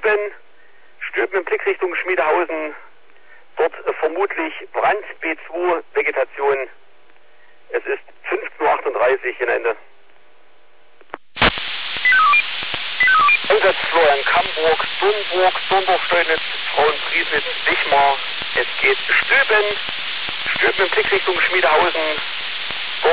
Stüben in Blickrichtung Schmiedehausen, dort vermutlich Brand, B2, Vegetation. Es ist 15:38 Uhr in Ende. Einsatz Florian Kamburg, Dornburg, Steinitz, Frauenpriesnitz, Wichmar. Es geht Stüben in Blickrichtung Schmiedehausen, dort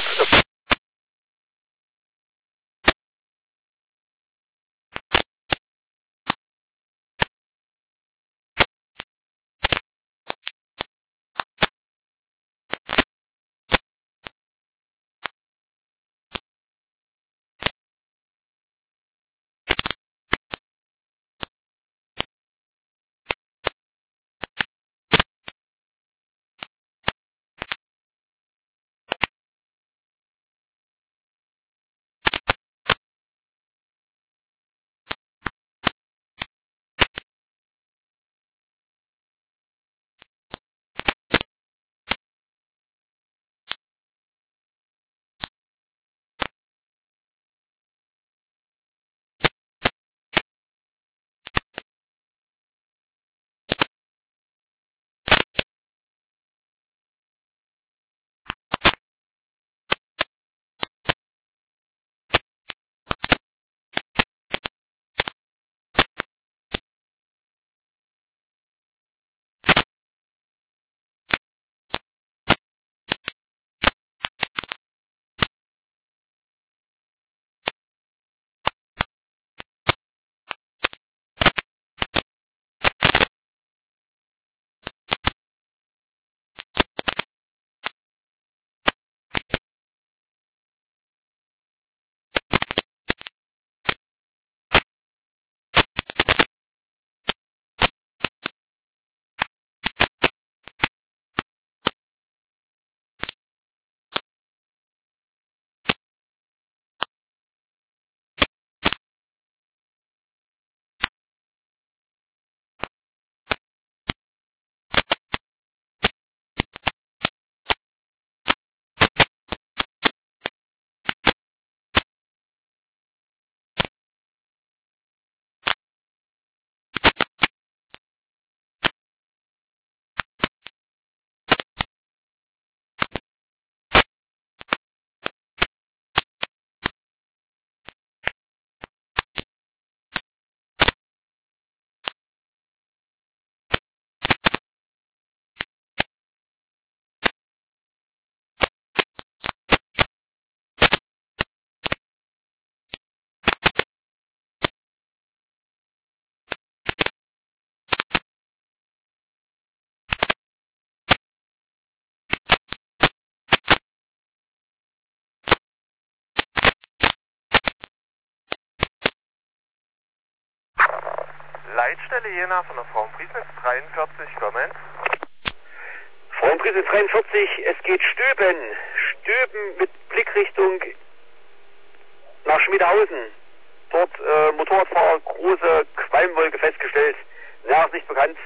Leitstelle Jena von der Frauenpriesnitz 43, kommen. Frauenpriesnitz 43, es geht Stüben mit Blickrichtung nach Schmiedehausen. Dort Motorradfahrer, große Qualmwolke festgestellt. Näheres nicht bekannt.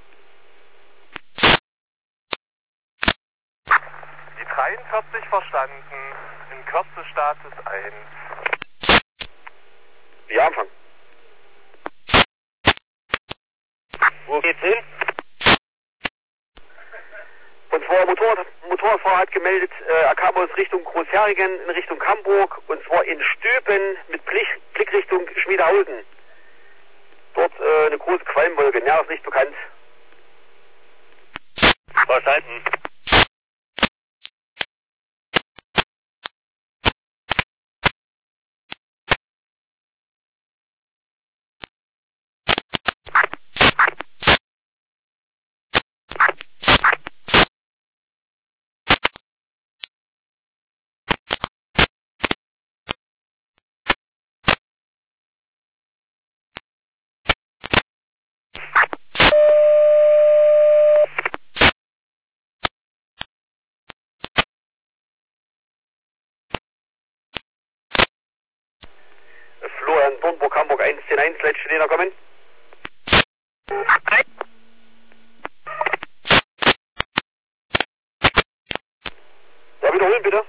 Die 43 verstanden, in Kürze Status 1. Ja, Anfang. Wo geht's hin? Und zwar Motorradfahrer hat gemeldet, er kam aus Richtung Großheringen in Richtung Hamburg und zwar in Stüben mit Blickrichtung Schmiedehausen. Dort eine große Qualmwolke, näheres nicht bekannt. Verstanden. Florian Dornburg, Hamburg 110-1, Leitstelle Jena, kommen. Ja, wiederholen bitte.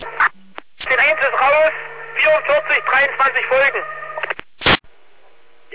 10-1 ist raus, 44, 23 folgen.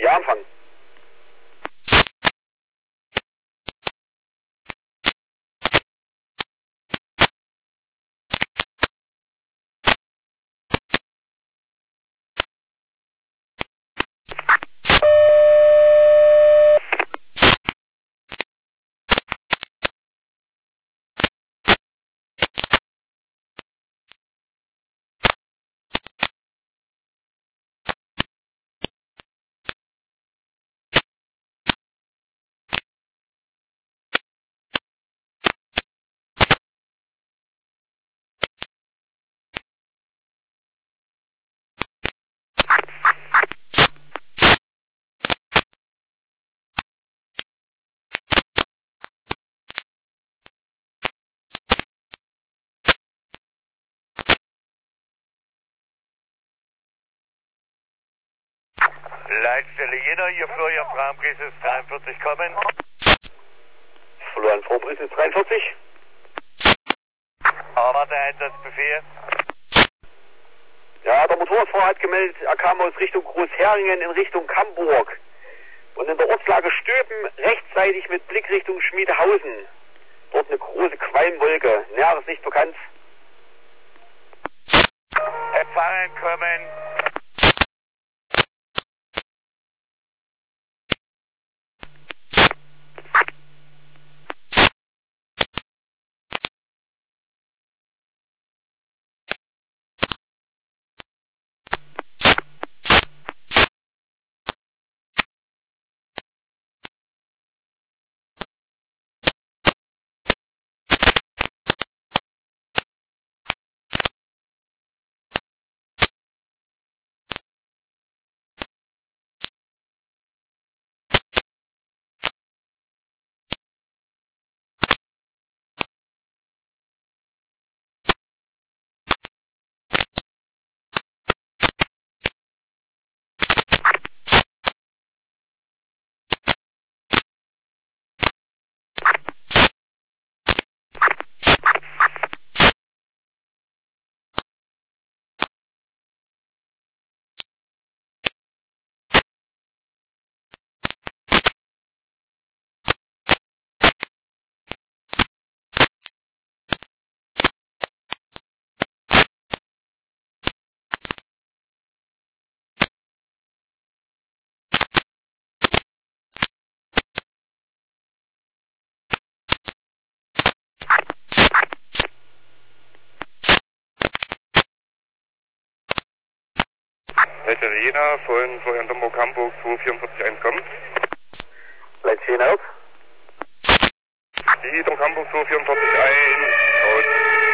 Leitstelle Jena, hier Florian Frambrises 43 kommen. Florian Frambrises 43. Warte, Einsatzbefehl. Ja, der Motorradfahrer hat gemeldet, er kam aus Richtung Großheringen in Richtung Hamburg. Und in der Ortslage Stöpen rechtsseitig mit Blick Richtung Schmiedehausen. Dort eine große Qualmwolke. Näheres nicht bekannt. Empfangen kommen. Leitstelle Jena, von Florian Domburg, Hamburg 2441 kommen. Leitstelle Jena. Die Domburg Hamburg 2441, aus.